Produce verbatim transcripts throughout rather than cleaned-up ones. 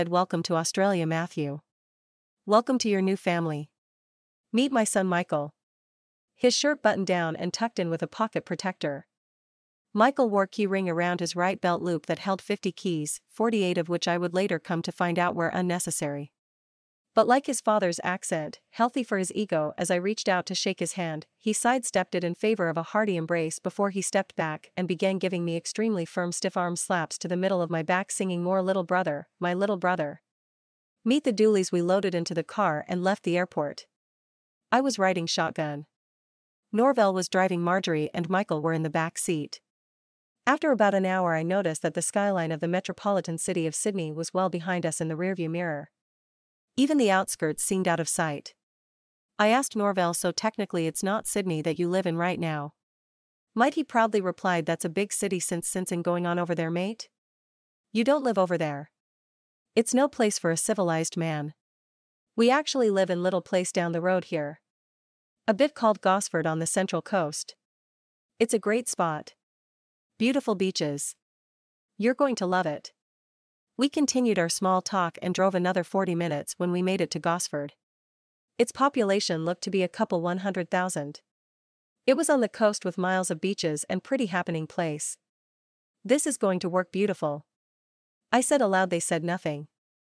Welcome to Australia, Matthew. Welcome to your new family. Meet my son Michael. His shirt buttoned down and tucked in with a pocket protector. Michael wore a key ring around his right belt loop that held fifty keys, forty-eight of which I would later come to find out were unnecessary. But like his father's accent, healthy for his ego, as I reached out to shake his hand, he sidestepped it in favor of a hearty embrace before he stepped back and began giving me extremely firm stiff arm slaps to the middle of my back, singing more "Little brother, my little brother." Meet the Dooleys. We loaded into the car and left the airport. I was riding shotgun. Norvell was driving, Marjorie and Michael were in the back seat. After about an hour I noticed that the skyline of the metropolitan city of Sydney was well behind us in the rearview mirror. Even the outskirts seemed out of sight. I asked Norvell, "So technically it's not Sydney that you live in right now?" Might he proudly replied, "That's a big city since since going on over there, mate. You don't live over there. It's no place for a civilized man. We actually live in little place down the road here. A bit called Gosford on the central coast. It's a great spot. Beautiful beaches. You're going to love it." We continued our small talk and drove another forty minutes when we made it to Gosford. Its population looked to be a couple one hundred thousand. It was on the coast with miles of beaches and pretty happening place. "This is going to work beautiful," I said aloud. They said nothing.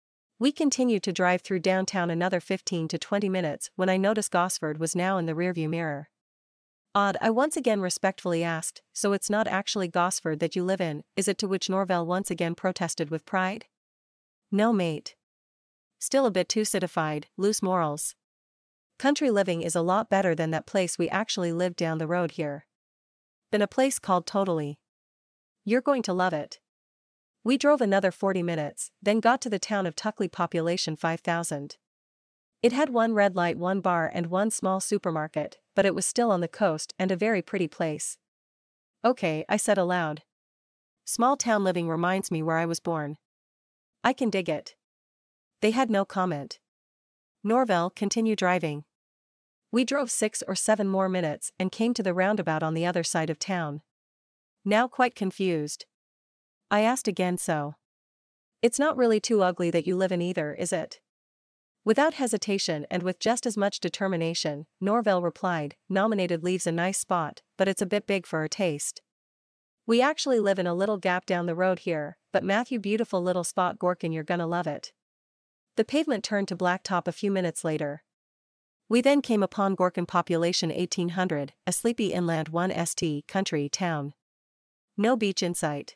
We continued to drive through downtown another fifteen to twenty minutes when I noticed Gosford was now in the rearview mirror. "Odd," I once again respectfully asked, "So it's not actually Gosford that you live in, is it?" To which Norvell once again protested with pride. "No, mate. Still a bit too citified, loose morals. Country living is a lot better than that place we actually lived down the road here. Been a place called Totally. You're going to love it." We drove another forty minutes, then got to the town of Tuckley, population five thousand. It had one red light, one bar and one small supermarket, but it was still on the coast and a very pretty place. "Okay," I said aloud. "Small town living reminds me where I was born. I can dig it." They had no comment. Norvell continued driving. We drove six or seven more minutes and came to the roundabout on the other side of town. Now quite confused, I asked again, "So it's not really too ugly that you live in either, is it?" Without hesitation and with just as much determination, Norvell replied, "Nominated leaves a nice spot, but it's a bit big for our taste. We actually live in a little gap down the road here, but Matthew, beautiful little spot, Gorkin, you're gonna love it." The pavement turned to blacktop a few minutes later. We then came upon Gorkin, population eighteen hundred, a sleepy inland one st country town. No beach in sight.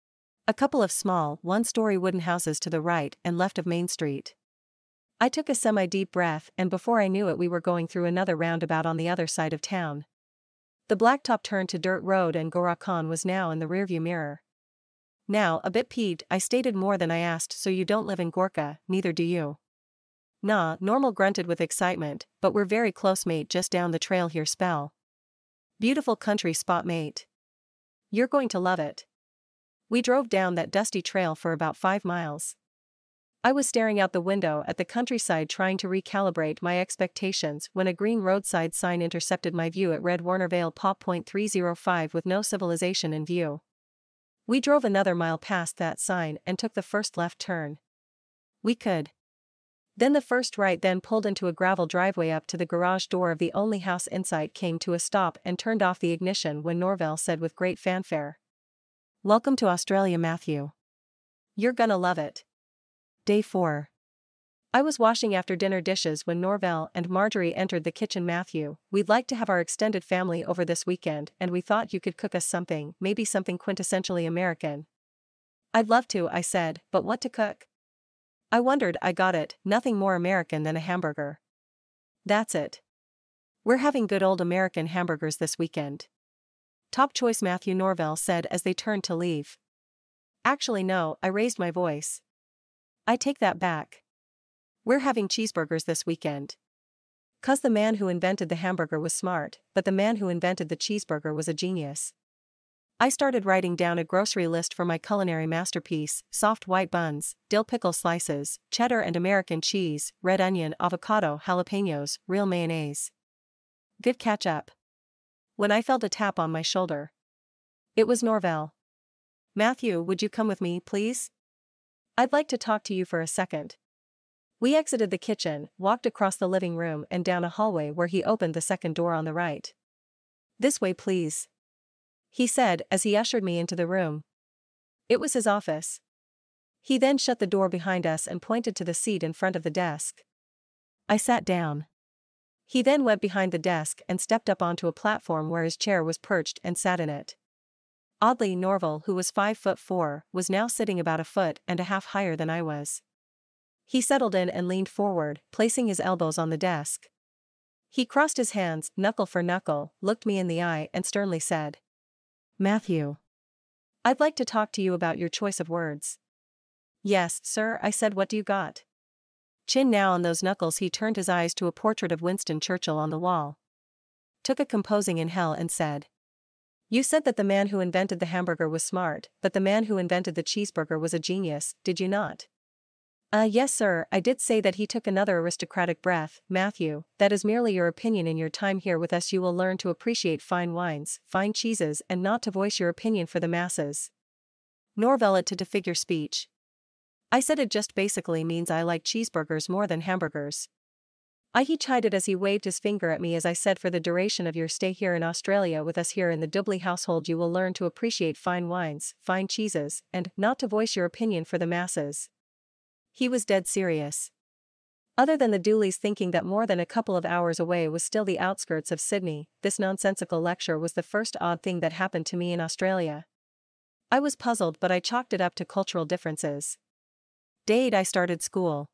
A couple of small, one-story wooden houses to the right and left of Main Street. I took a semi-deep breath and before I knew it we were going through another roundabout on the other side of town. The blacktop turned to dirt road and Gorakon was now in the rearview mirror. Now, a bit peeved, I stated more than I asked, "So you don't live in Gorka, neither do you?" "Nah," Normal grunted with excitement, "but we're very close, mate, just down the trail here spell. Beautiful country spot, mate. You're going to love it." We drove down that dusty trail for about five miles. I was staring out the window at the countryside trying to recalibrate my expectations when a green roadside sign intercepted my view. It read Warner Vale Pop point three oh five with no civilization in view. We drove another mile past that sign and took the first left turn we could. Then the first right, then pulled into a gravel driveway. Up to the garage door of the only house in sight came to a stop and turned off the ignition when Norvell said with great fanfare, "Welcome to Australia, Matthew. You're gonna love it." Day four. I was washing after dinner dishes when Norvell and Marjorie entered the kitchen. "Matthew, we'd like to have our extended family over this weekend and we thought you could cook us something, maybe something quintessentially American." "I'd love to," I said, "but what to cook?" I wondered. I got it, nothing more American than a hamburger. That's it. We're having good old American hamburgers this weekend. Top choice, Matthew, Norvell said as they turned to leave. "Actually no," I raised my voice. "I take that back. We're having cheeseburgers this weekend. 'Cause the man who invented the hamburger was smart, but the man who invented the cheeseburger was a genius." I started writing down a grocery list for my culinary masterpiece: soft white buns, dill pickle slices, cheddar and American cheese, red onion, avocado, jalapenos, real mayonnaise. Good ketchup. When I felt a tap on my shoulder. It was Norvell. "Matthew, would you come with me, please?" I'd like to talk to you for a second. We exited the kitchen, walked across the living room and down a hallway where he opened the second door on the right. "This way, please," he said as he ushered me into the room. It was his office. He then shut the door behind us and pointed to the seat in front of the desk. I sat down. He then went behind the desk and stepped up onto a platform where his chair was perched and sat in it. Oddly, Norval, who was five foot four, was now sitting about a foot and a half higher than I was. He settled in and leaned forward, placing his elbows on the desk. He crossed his hands, knuckle for knuckle, looked me in the eye and sternly said, "Matthew, I'd like to talk to you about your choice of words." "Yes, sir," I said. "What do you got?" Chin now on those knuckles, he turned his eyes to a portrait of Winston Churchill on the wall. Took a composing inhale and said, "You said that the man who invented the hamburger was smart, but the man who invented the cheeseburger was a genius, did you not?" Uh, yes, sir, I did say that." He took another aristocratic breath. "Matthew, that is merely your opinion. In your time here with us you will learn to appreciate fine wines, fine cheeses, and not to voice your opinion for the masses." Norval it to, to figure speech. I said it just basically means I like cheeseburgers more than hamburgers. I he chided as he waved his finger at me as I said, "For the duration of your stay here in Australia with us here in the Dudley household you will learn to appreciate fine wines, fine cheeses, and not to voice your opinion for the masses." He was dead serious. Other than the Dooleys thinking that more than a couple of hours away was still the outskirts of Sydney, this nonsensical lecture was the first odd thing that happened to me in Australia. I was puzzled, but I chalked it up to cultural differences. Day eight I started school.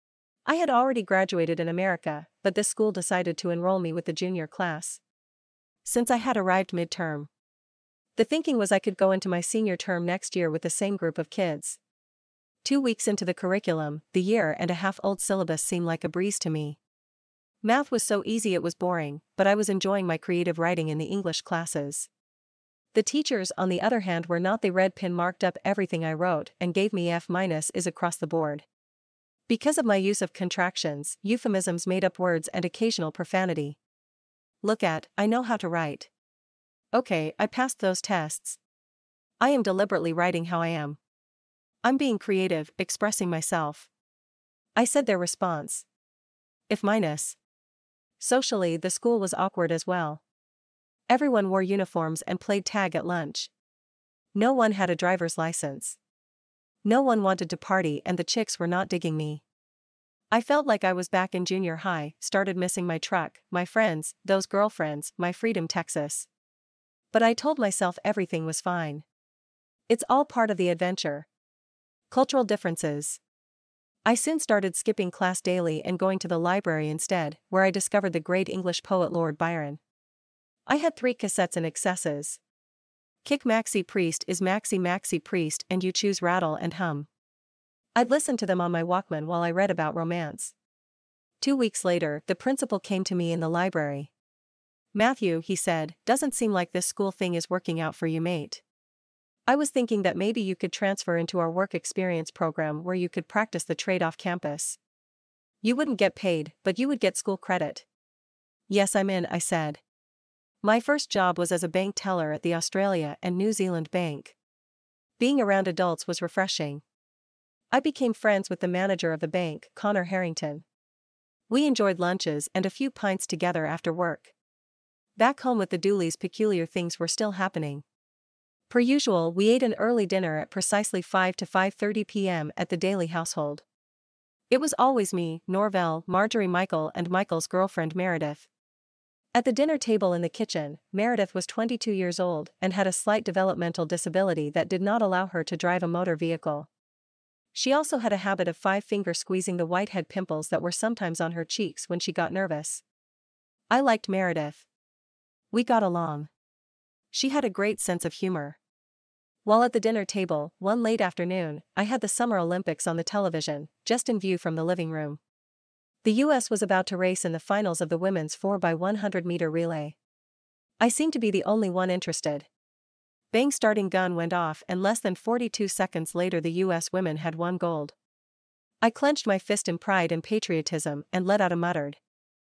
I had already graduated in America, but this school decided to enroll me with the junior class. Since I had arrived mid-term, the thinking was I could go into my senior term next year with the same group of kids. Two weeks into the curriculum, the year and a half old syllabus seemed like a breeze to me. Math was so easy it was boring, but I was enjoying my creative writing in the English classes. The teachers, on the other hand, were not. They red pin marked up everything I wrote and gave me F minus is across the board. Because of my use of contractions, euphemisms, made-up words and occasional profanity. Look at, I know how to write. Okay, I passed those tests. I am deliberately writing how I am. I'm being creative, expressing myself. I said. Their response. If minus. Socially, the school was awkward as well. Everyone wore uniforms and played tag at lunch. No one had a driver's license. No one wanted to party and the chicks were not digging me. I felt like I was back in junior high, started missing my truck, my friends, those girlfriends, my freedom, Texas. But I told myself everything was fine. It's all part of the adventure. Cultural differences. I soon started skipping class daily and going to the library instead, where I discovered the great English poet Lord Byron. I had three cassettes in excesses. Kick Maxi Priest is Maxi Maxi Priest and you choose Rattle and Hum. I'd listen to them on my Walkman while I read about romance. Two weeks later, the principal came to me in the library. "Matthew," he said, "doesn't seem like this school thing is working out for you, mate. I was thinking that maybe you could transfer into our work experience program where you could practice the trade off campus. You wouldn't get paid, but you would get school credit." "Yes, I'm in," I said. My first job was as a bank teller at the Australia and New Zealand Bank. Being around adults was refreshing. I became friends with the manager of the bank, Connor Harrington. We enjoyed lunches and a few pints together after work. Back home with the Dooleys, peculiar things were still happening. Per usual, we ate an early dinner at precisely five to five thirty p m at the Daly household. It was always me, Norval, Marjorie, Michael and Michael's girlfriend Meredith. At the dinner table in the kitchen, Meredith was twenty-two years old and had a slight developmental disability that did not allow her to drive a motor vehicle. She also had a habit of five-finger squeezing the whitehead pimples that were sometimes on her cheeks when she got nervous. I liked Meredith. We got along. She had a great sense of humor. While at the dinner table, one late afternoon, I had the Summer Olympics on the television, just in view from the living room. The U S was about to race in the finals of the women's four by one hundred meter relay. I seemed to be the only one interested. Bang, starting gun went off and less than forty-two seconds later the U S women had won gold. I clenched my fist in pride and patriotism and let out a muttered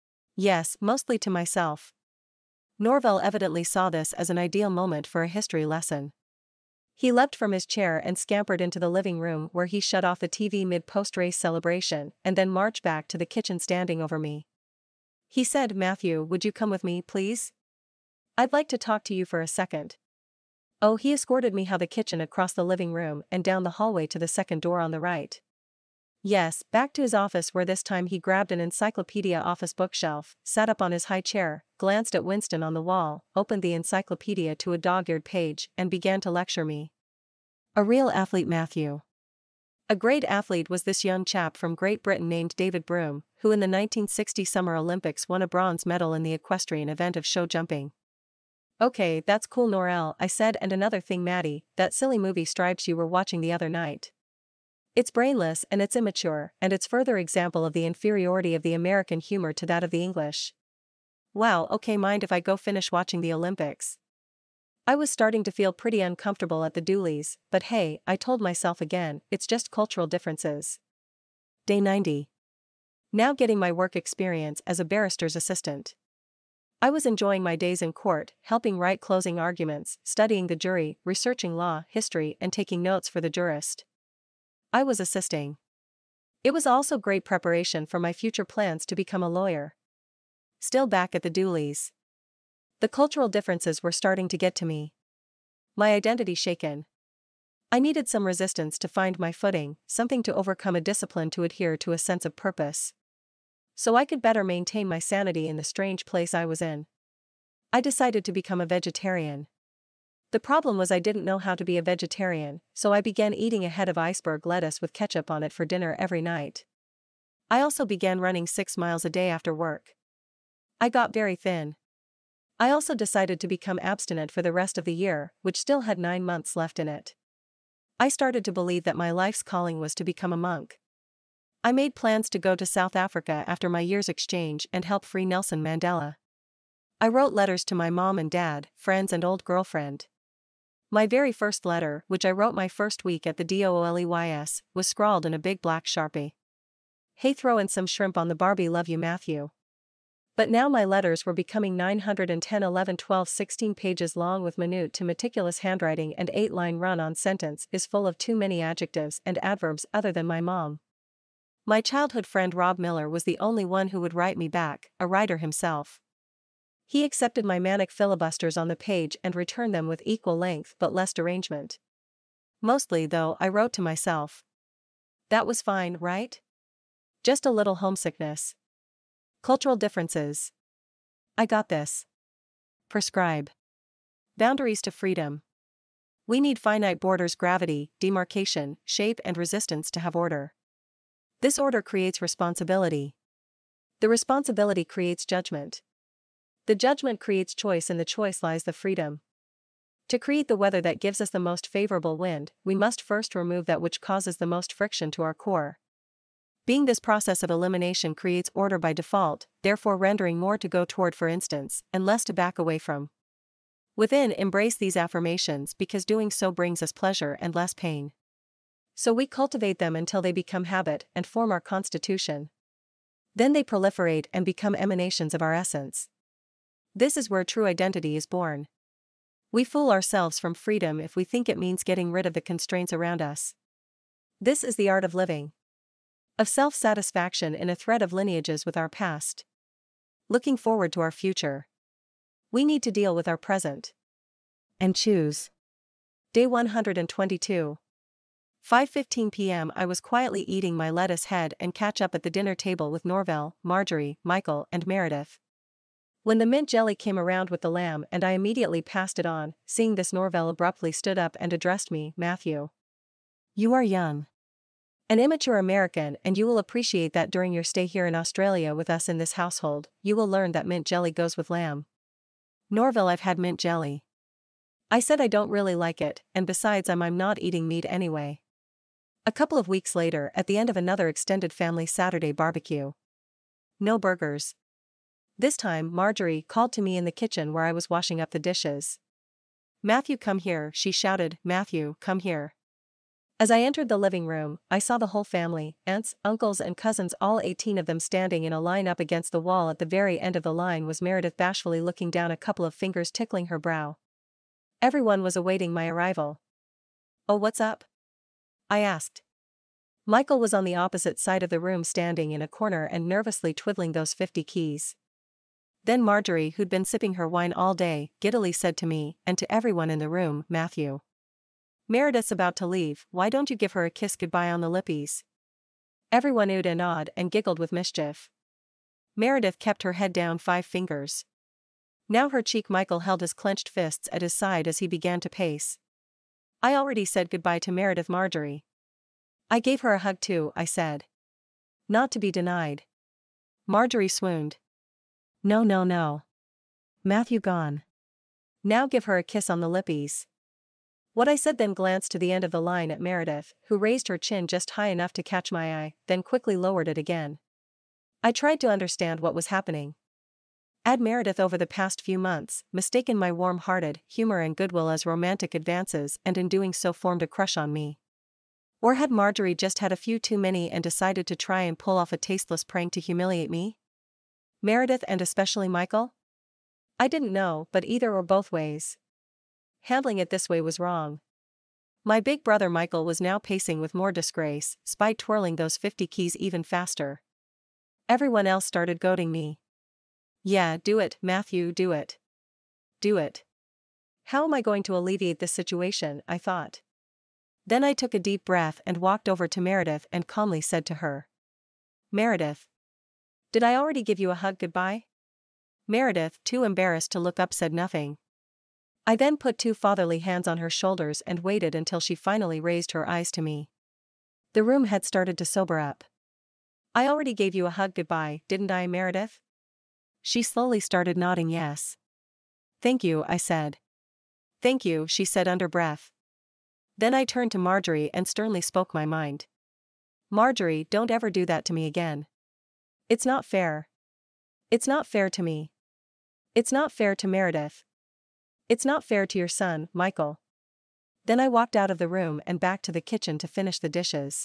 yes, mostly to myself. Norval evidently saw this as an ideal moment for a history lesson. He leapt from his chair and scampered into the living room where he shut off the T V mid-post-race celebration and then marched back to the kitchen standing over me. He said, "Matthew, would you come with me, please? I'd like to talk to you for a second." Oh, he escorted me out the kitchen across the living room and down the hallway to the second door on the right. Yes, back to his office where this time he grabbed an encyclopedia office bookshelf, sat up on his high chair, glanced at Winston on the wall, opened the encyclopedia to a dog-eared page, and began to lecture me. A real athlete, Matthew. A great athlete was this young chap from Great Britain named David Broom, who in the nineteen sixty Summer Olympics won a bronze medal in the equestrian event of show jumping. Okay, that's cool, Norel, I said, and another thing, Maddie, that silly movie Stripes you were watching the other night. It's brainless and it's immature, and it's further example of the inferiority of the American humor to that of the English. Wow, okay, mind if I go finish watching the Olympics? I was starting to feel pretty uncomfortable at the Dooleys, but hey, I told myself again, it's just cultural differences. Day ninety. Now getting my work experience as a barrister's assistant. I was enjoying my days in court, helping write closing arguments, studying the jury, researching law, history, and taking notes for the jurist. I was assisting. It was also great preparation for my future plans to become a lawyer. Still back at the Dooleys. The cultural differences were starting to get to me. My identity shaken. I needed some resistance to find my footing, something to overcome a discipline to adhere to a sense of purpose. So I could better maintain my sanity in the strange place I was in. I decided to become a vegetarian. The problem was I didn't know how to be a vegetarian, so I began eating a head of iceberg lettuce with ketchup on it for dinner every night. I also began running six miles a day after work. I got very thin. I also decided to become abstinent for the rest of the year, which still had nine months left in it. I started to believe that my life's calling was to become a monk. I made plans to go to South Africa after my year's exchange and help free Nelson Mandela. I wrote letters to my mom and dad, friends and old girlfriend. My very first letter, which I wrote my first week at the Dooleys, was scrawled in a big black Sharpie. Hey, throw in some shrimp on the Barbie, love you, Matthew. But now my letters were becoming nine hundred ten, eleven, twelve, sixteen pages long with minute to meticulous handwriting, and eight-line run-on sentence is full of too many adjectives and adverbs other than my mom. My childhood friend Rob Miller was the only one who would write me back, a writer himself. He accepted my manic filibusters on the page and returned them with equal length but less derangement. Mostly, though, I wrote to myself. That was fine, right? Just a little homesickness. Cultural differences. I got this. Prescribe. Boundaries to freedom. We need finite borders, gravity, demarcation, shape, and resistance to have order. This order creates responsibility. The responsibility creates judgment. The judgment creates choice, and the choice lies the freedom. To create the weather that gives us the most favorable wind, we must first remove that which causes the most friction to our core. Being this process of elimination creates order by default, therefore rendering more to go toward, for instance, and less to back away from. Within, embrace these affirmations because doing so brings us pleasure and less pain. So we cultivate them until they become habit and form our constitution. Then they proliferate and become emanations of our essence. This is where true identity is born. We fool ourselves from freedom if we think it means getting rid of the constraints around us. This is the art of living. Of self-satisfaction in a thread of lineages with our past. Looking forward to our future. We need to deal with our present. And choose. Day one hundred twenty-two. five fifteen p m I was quietly eating my lettuce head and catch up at the dinner table with Norvell, Marjorie, Michael, and Meredith. When the mint jelly came around with the lamb and I immediately passed it on, seeing this Norvell abruptly stood up and addressed me, Matthew. You are young. An immature American, and you will appreciate that during your stay here in Australia with us in this household, you will learn that mint jelly goes with lamb. Norvell, I've had mint jelly. I said I don't really like it, and besides I'm, I'm not eating meat anyway. A couple of weeks later, at the end of another extended family Saturday barbecue. No burgers. This time Marjorie called to me in the kitchen where I was washing up the dishes. Matthew, come here, she shouted, Matthew, come here. As I entered the living room, I saw the whole family, aunts, uncles and cousins, all eighteen of them standing in a line. Up against the wall at the very end of the line was Meredith, bashfully looking down, a couple of fingers tickling her brow. Everyone was awaiting my arrival. "Oh, what's up?" I asked. Michael was on the opposite side of the room standing in a corner and nervously twiddling those fifty keys. Then Marjorie, who'd been sipping her wine all day, giddily said to me, and to everyone in the room, "Matthew, Meredith's about to leave, why don't you give her a kiss goodbye on the lippies?" Everyone oohed and awed and giggled with mischief. Meredith kept her head down five fingers. Now her cheek. Michael held his clenched fists at his side as he began to pace. "I already said goodbye to Meredith, Marjorie. I gave her a hug too," I said. Not to be denied. Marjorie swooned. "No, no, no. Matthew gone. Now give her a kiss on the lippies." What I said, then glanced to the end of the line at Meredith, who raised her chin just high enough to catch my eye, then quickly lowered it again. I tried to understand what was happening. Had Meredith over the past few months mistaken my warm-hearted humor and goodwill as romantic advances and in doing so formed a crush on me? Or had Marjorie just had a few too many and decided to try and pull off a tasteless prank to humiliate me? Meredith and especially Michael? I didn't know, but either or both ways, handling it this way was wrong. My big brother Michael was now pacing with more disgrace, spite twirling those fifty keys even faster. Everyone else started goading me. "Yeah, do it, Matthew, do it. Do it. How am I going to alleviate this situation?" I thought. Then I took a deep breath and walked over to Meredith and calmly said to her, "Meredith, did I already give you a hug goodbye?" Meredith, too embarrassed to look up, said nothing. I then put two fatherly hands on her shoulders and waited until she finally raised her eyes to me. The room had started to sober up. "I already gave you a hug goodbye, didn't I, Meredith?" She slowly started nodding yes. "Thank you," I said. "Thank you," she said under breath. Then I turned to Marjorie and sternly spoke my mind. "Marjorie, don't ever do that to me again. It's not fair. It's not fair to me. It's not fair to Meredith. It's not fair to your son, Michael." Then I walked out of the room and back to the kitchen to finish the dishes.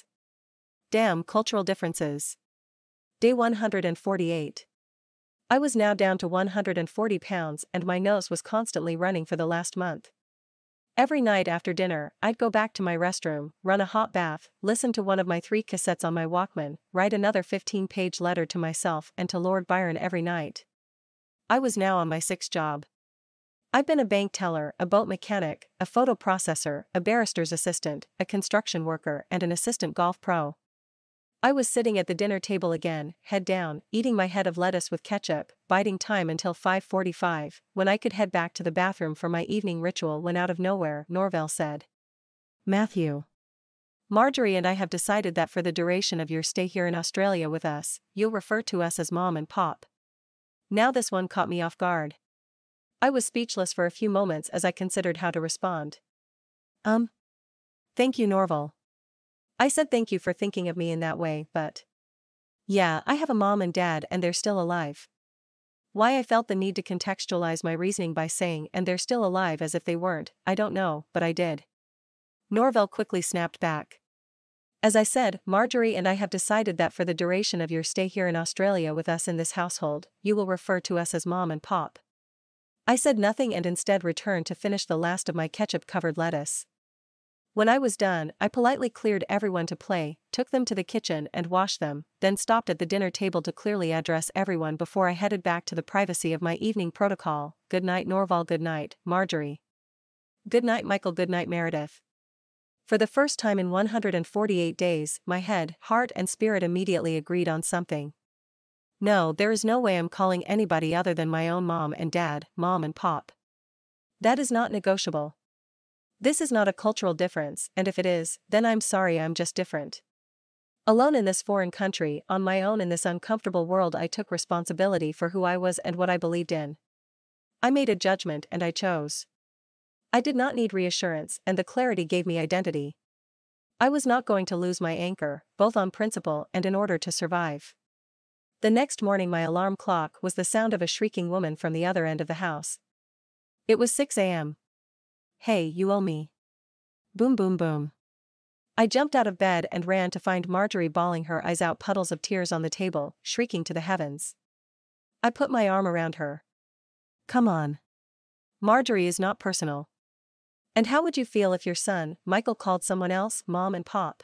Damn cultural differences. Day one hundred forty-eight. I was now down to one hundred forty pounds and my nose was constantly running for the last month. Every night after dinner, I'd go back to my restroom, run a hot bath, listen to one of my three cassettes on my Walkman, write another fifteen-page letter to myself and to Lord Byron every night. I was now on my sixth job. I've been a bank teller, a boat mechanic, a photo processor, a barrister's assistant, a construction worker, and an assistant golf pro. I was sitting at the dinner table again, head down, eating my head of lettuce with ketchup, biding time until five forty-five, when I could head back to the bathroom for my evening ritual when out of nowhere, Norvell said, "Matthew, Marjorie and I have decided that for the duration of your stay here in Australia with us, you'll refer to us as Mom and Pop." Now this one caught me off guard. I was speechless for a few moments as I considered how to respond. Um. Thank you, Norval. I said thank you for thinking of me in that way, but yeah, I have a mom and dad and they're still alive. Why I felt the need to contextualize my reasoning by saying "and they're still alive" as if they weren't, I don't know, but I did. Norval quickly snapped back. "As I said, Marjorie and I have decided that for the duration of your stay here in Australia with us in this household, you will refer to us as Mom and Pop." I said nothing and instead returned to finish the last of my ketchup-covered lettuce. When I was done, I politely cleared everyone to play, took them to the kitchen and washed them, then stopped at the dinner table to clearly address everyone before I headed back to the privacy of my evening protocol. "Good night, Norval. Good night, Marjorie. Good night, Michael. Good night, Meredith." For the first time in one hundred forty-eight days, my head, heart and spirit immediately agreed on something. No, there is no way I'm calling anybody other than my own mom and dad, Mom and Pop. That is not negotiable. This is not a cultural difference, and if it is, then I'm sorry, I'm just different. Alone in this foreign country, on my own in this uncomfortable world, I took responsibility for who I was and what I believed in. I made a judgment and I chose. I did not need reassurance, and the clarity gave me identity. I was not going to lose my anchor, both on principle and in order to survive. The next morning my alarm clock was the sound of a shrieking woman from the other end of the house. It was six a m "Hey, you owe me." Boom boom boom. I jumped out of bed and ran to find Marjorie bawling her eyes out, puddles of tears on the table, shrieking to the heavens. I put my arm around her. "Come on. Marjorie, is not personal. And how would you feel if your son, Michael, called someone else Mom and Pop?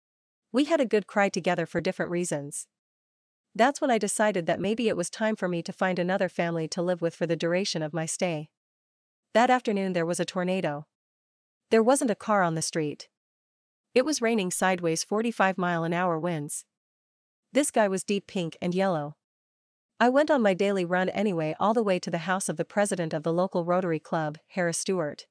We had a good cry together for different reasons. That's when I decided that maybe it was time for me to find another family to live with for the duration of my stay. That afternoon there was a tornado. There wasn't a car on the street. It was raining sideways forty-five mile an hour winds. This guy was deep pink and yellow. I went on my daily run anyway, all the way to the house of the president of the local Rotary Club, Harris Stewart.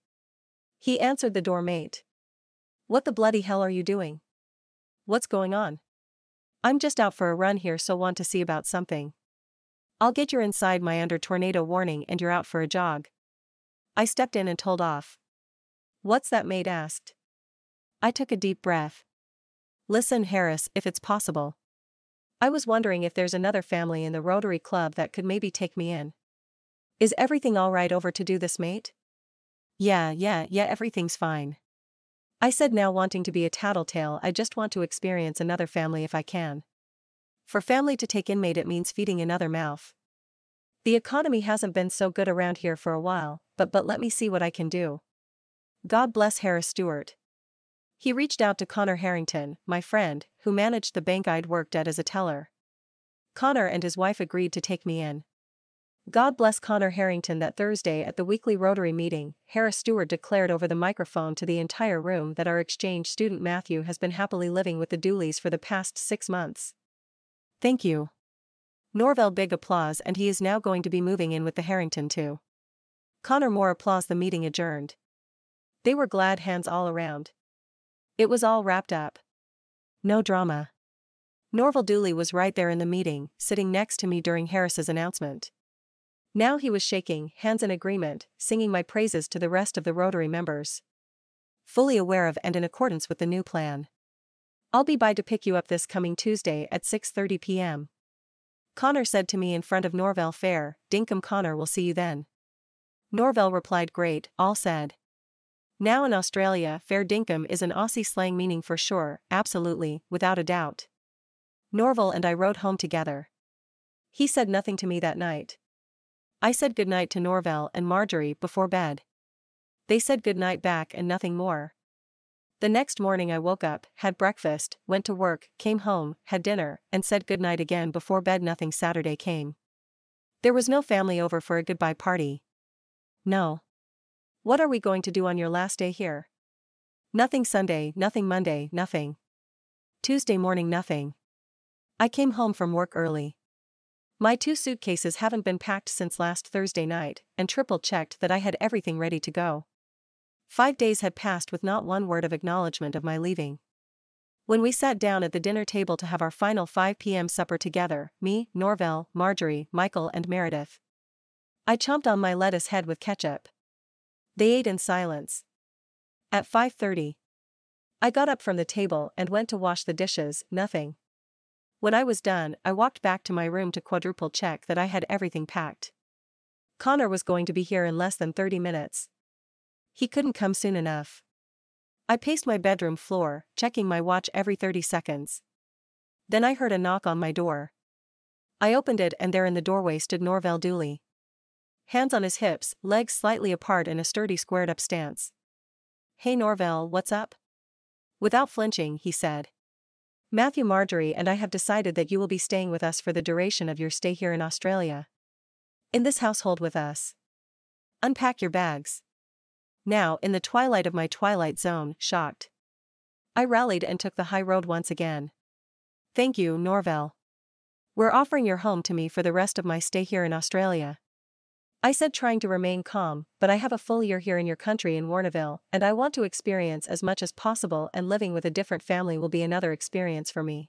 He answered the door. Mate. What the bloody hell are you doing? What's going on? I'm just out for a run here, so want to see about something. I'll get your inside my under tornado warning and you're out for a jog. I stepped in and told off. What's that? Mate asked. I took a deep breath. Listen, Harris, if it's possible. I was wondering if there's another family in the Rotary Club that could maybe take me in. Is everything all right over to do this, mate? Yeah, yeah, yeah, everything's fine. I said, now wanting to be a tattletale, I just want to experience another family if I can. For family to take in, mate, it means feeding another mouth. The economy hasn't been so good around here for a while, but but let me see what I can do. God bless Harris Stewart. He reached out to Connor Harrington, my friend, who managed the bank I'd worked at as a teller. Connor and his wife agreed to take me in. God bless Connor Harrington. That Thursday at the weekly Rotary meeting, Harris Stewart declared over the microphone to the entire room that our exchange student Matthew has been happily living with the Dooleys for the past six months. Thank you, Norvell. Big applause, and he is now going to be moving in with the Harrington too. Connor. More applause. The meeting adjourned. They were glad hands all around. It was all wrapped up. No drama. Norval Dooley was right there in the meeting, sitting next to me during Harris's announcement. Now he was shaking hands in agreement, singing my praises to the rest of the Rotary members. Fully aware of and in accordance with the new plan. I'll be by to pick you up this coming Tuesday at six thirty p m Connor said to me in front of Norvell. Fair dinkum, Connor, we'll see you then. Norvell replied, great, all said. Now in Australia, fair dinkum is an Aussie slang meaning for sure, absolutely, without a doubt. Norval and I rode home together. He said nothing to me that night. I said goodnight to Norvell and Marjorie before bed. They said goodnight back and nothing more. The next morning I woke up, had breakfast, went to work, came home, had dinner, and said goodnight again before bed. Nothing. Saturday came. There was no family over for a goodbye party. No. What are we going to do on your last day here? Nothing. Sunday, nothing. Monday, nothing. Tuesday morning, nothing. I came home from work early. My two suitcases haven't been packed since last Thursday night, and triple-checked that I had everything ready to go. Five days had passed with not one word of acknowledgement of my leaving. When we sat down at the dinner table to have our final five p m supper together, me, Norvell, Marjorie, Michael and Meredith. I chomped on my lettuce head with ketchup. They ate in silence. At five thirty. I got up from the table and went to wash the dishes. Nothing. When I was done, I walked back to my room to quadruple check that I had everything packed. Connor was going to be here in less than thirty minutes. He couldn't come soon enough. I paced my bedroom floor, checking my watch every thirty seconds. Then I heard a knock on my door. I opened it, and there in the doorway stood Norvell Dooley. Hands on his hips, legs slightly apart in a sturdy squared-up stance. Hey Norvell, what's up? Without flinching, he said. Matthew, Marjorie and I have decided that you will be staying with us for the duration of your stay here in Australia. In this household with us. Unpack your bags. Now, in the twilight of my twilight zone, shocked. I rallied and took the high road once again. Thank you, Norvell. We're offering your home to me for the rest of my stay here in Australia. I said, trying to remain calm, but I have a full year here in your country in Warrnambool, and I want to experience as much as possible, and living with a different family will be another experience for me.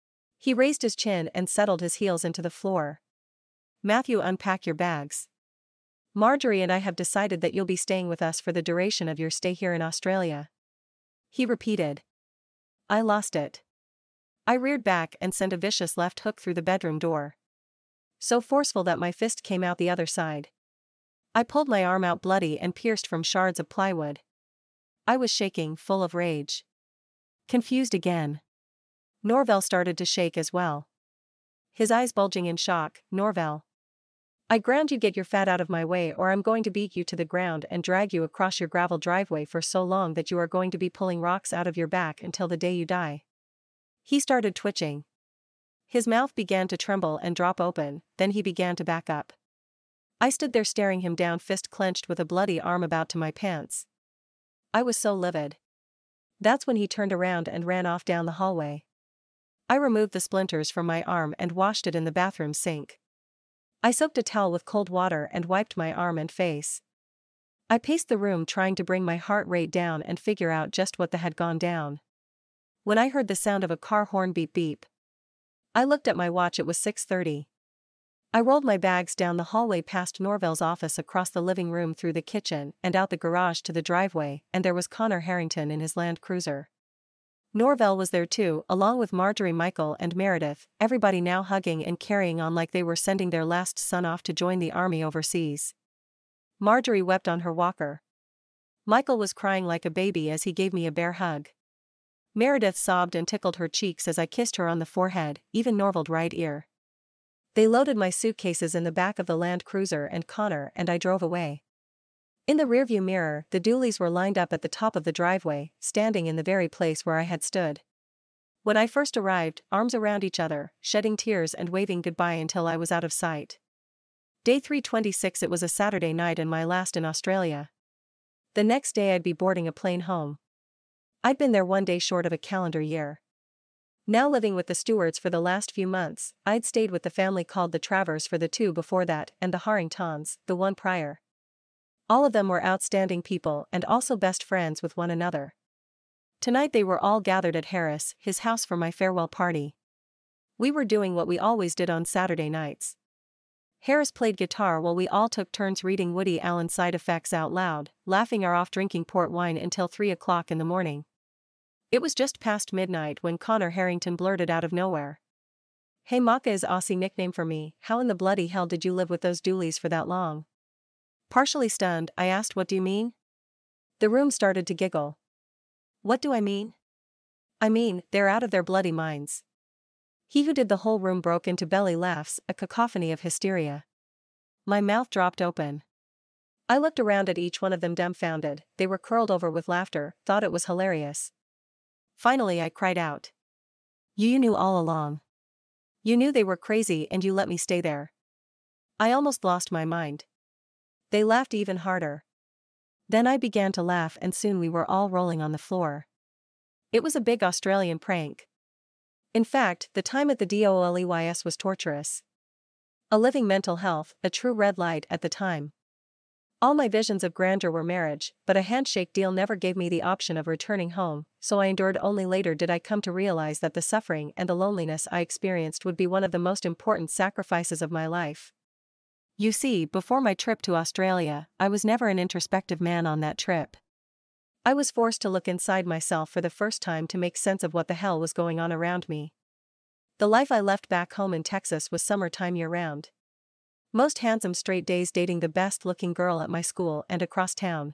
He raised his chin and settled his heels into the floor. Matthew, unpack your bags. Marjorie and I have decided that you'll be staying with us for the duration of your stay here in Australia. He repeated. I lost it. I reared back and sent a vicious left hook through the bedroom door. So forceful that my fist came out the other side. I pulled my arm out bloody and pierced from shards of plywood. I was shaking, full of rage. Confused again. Norvell started to shake as well. His eyes bulging in shock. Norvell. I ground you, get your fat out of my way, or I'm going to beat you to the ground and drag you across your gravel driveway for so long that you are going to be pulling rocks out of your back until the day you die. He started twitching. His mouth began to tremble and drop open, then he began to back up. I stood there staring him down, fist clenched with a bloody arm about to my pants. I was so livid. That's when he turned around and ran off down the hallway. I removed the splinters from my arm and washed it in the bathroom sink. I soaked a towel with cold water and wiped my arm and face. I paced the room trying to bring my heart rate down and figure out just what the had gone down. When I heard the sound of a car horn beep beep, I looked at my watch. It was six thirty. I rolled my bags down the hallway past Norvell's office, across the living room, through the kitchen and out the garage to the driveway, and there was Connor Harrington in his Land Cruiser. Norvell was there too, along with Marjorie, Michael and Meredith, everybody now hugging and carrying on like they were sending their last son off to join the army overseas. Marjorie wept on her walker. Michael was crying like a baby as he gave me a bear hug. Meredith sobbed and tickled her cheeks as I kissed her on the forehead, even Norvell's right ear. They loaded my suitcases in the back of the Land Cruiser and Connor and I drove away. In the rearview mirror, the Dooleys were lined up at the top of the driveway, standing in the very place where I had stood. When I first arrived, arms around each other, shedding tears and waving goodbye until I was out of sight. Day three twenty-six. It was a Saturday night and my last in Australia. The next day I'd be boarding a plane home. I'd been there one day short of a calendar year. Now living with the Stewarts for the last few months, I'd stayed with the family called the Travers for the two before that, and the Harringtons, the one prior. All of them were outstanding people and also best friends with one another. Tonight they were all gathered at Harris, his house, for my farewell party. We were doing what we always did on Saturday nights. Harris played guitar while we all took turns reading Woody Allen side effects out loud, laughing our off, drinking port wine until three o'clock in the morning. It was just past midnight when Connor Harrington blurted out of nowhere, "Hey, Maka is Aussie nickname for me. How in the bloody hell did you live with those Dooleys for that long?" Partially stunned, I asked, "What do you mean?" The room started to giggle. What do I mean? I mean, they're out of their bloody minds. He who did the whole room broke into belly laughs, a cacophony of hysteria. My mouth dropped open. I looked around at each one of them dumbfounded. They were curled over with laughter, thought it was hilarious. Finally I cried out. You, you knew all along. You knew they were crazy and you let me stay there. I almost lost my mind. They laughed even harder. Then I began to laugh and soon we were all rolling on the floor. It was a big Australian prank. In fact, the time at the Dooleys was torturous. A living mental health, a true red light at the time. All my visions of grandeur were marriage, but a handshake deal never gave me the option of returning home, so I endured. Only later did I come to realize that the suffering and the loneliness I experienced would be one of the most important sacrifices of my life. You see, before my trip to Australia, I was never an introspective man on that trip. I was forced to look inside myself for the first time to make sense of what the hell was going on around me. The life I left back home in Texas was summertime year-round. Most handsome straight days dating the best-looking girl at my school and across town.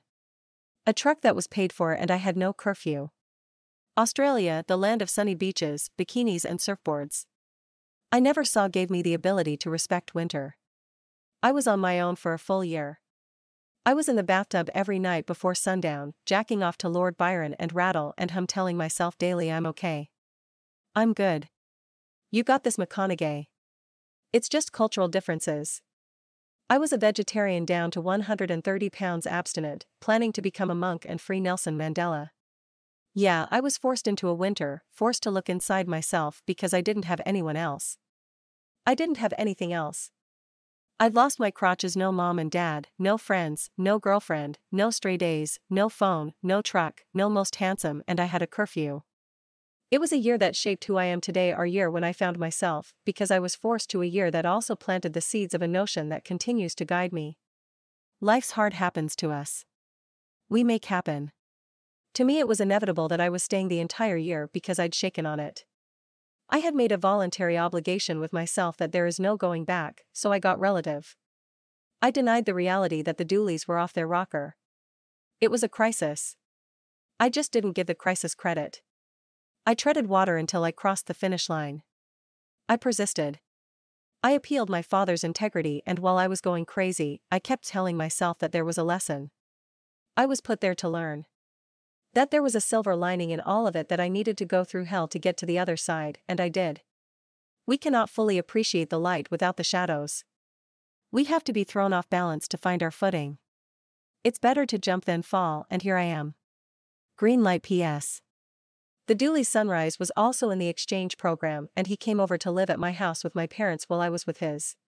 A truck that was paid for and I had no curfew. Australia, the land of sunny beaches, bikinis and surfboards. I never saw gave me the ability to respect winter. I was on my own for a full year. I was in the bathtub every night before sundown, jacking off to Lord Byron and Rattle and Hum, telling myself daily I'm okay. I'm good. You got this, McConaughey. It's just cultural differences. I was a vegetarian down to one hundred thirty pounds abstinent, planning to become a monk and free Nelson Mandela. Yeah, I was forced into a winter, forced to look inside myself because I didn't have anyone else. I didn't have anything else. I'd lost my crotches, no mom and dad, no friends, no girlfriend, no stray days, no phone, no truck, no most handsome, and I had a curfew. It was a year that shaped who I am today, our year when I found myself, because I was forced to, a year that also planted the seeds of a notion that continues to guide me. Life's hard happens to us. We make happen. To me it was inevitable that I was staying the entire year because I'd shaken on it. I had made a voluntary obligation with myself that there is no going back, so I got relative. I denied the reality that the Dooleys were off their rocker. It was a crisis. I just didn't give the crisis credit. I treaded water until I crossed the finish line. I persisted. I appealed my father's integrity, and while I was going crazy, I kept telling myself that there was a lesson. I was put there to learn. That there was a silver lining in all of it, that I needed to go through hell to get to the other side, and I did. We cannot fully appreciate the light without the shadows. We have to be thrown off balance to find our footing. It's better to jump than fall, and here I am. Green light P S The Dooley's Sunrise was also in the exchange program, and he came over to live at my house with my parents while I was with his.